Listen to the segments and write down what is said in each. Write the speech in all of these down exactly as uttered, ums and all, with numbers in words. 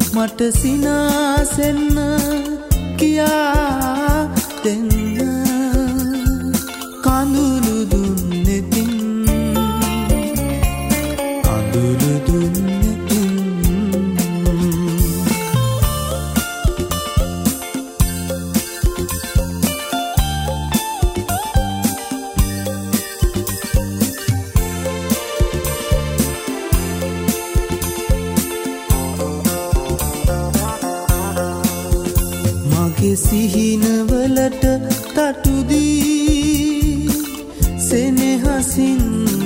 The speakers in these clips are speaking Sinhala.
මට සිනාසෙන්න කියා දෙන්න කඳුළු දුන්නෙතින් කඳුළු දුන්නෙතින් මගේ සිහිනවලට තටුදී සෙනෙහසින්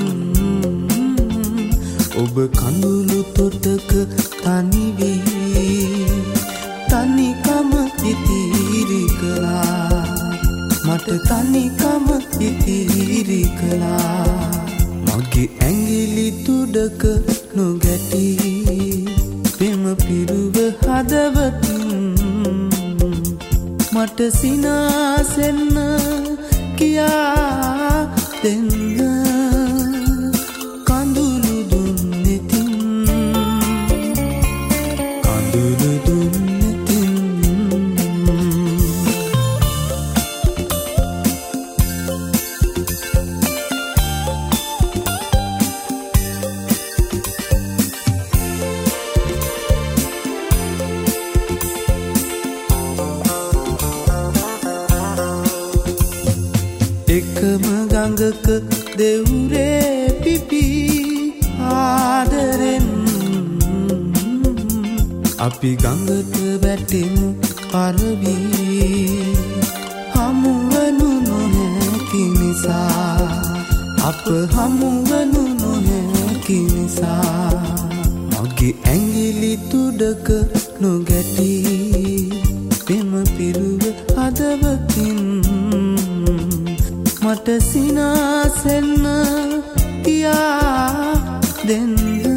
ඔබ කඳුළු තොටක තනිවී තනිකම ඉතිරි කළා මට තනිකම ඉතිරි කළා මගේ ඇඟිලි තුඩක නොගැටි පෙම පිරුව හදවතින් මට සිනාසෙන්න කියා දෙන්න කඳුළු දුන්නෙතින් කඳුළු දුන්නෙතින් එකම ගඟක දෙවුරේ පිපි ආදරෙන් අපි ගඟට වැටෙමු පරවී හමුවනු නොහැකි නිසා අප හමුවනු නොහැකි නිසා මගේ ඇඟිලි තුඩක නොගැටි පෙම පිරුව හදවතින් මට සිනාසෙන්න කියා දෙන්න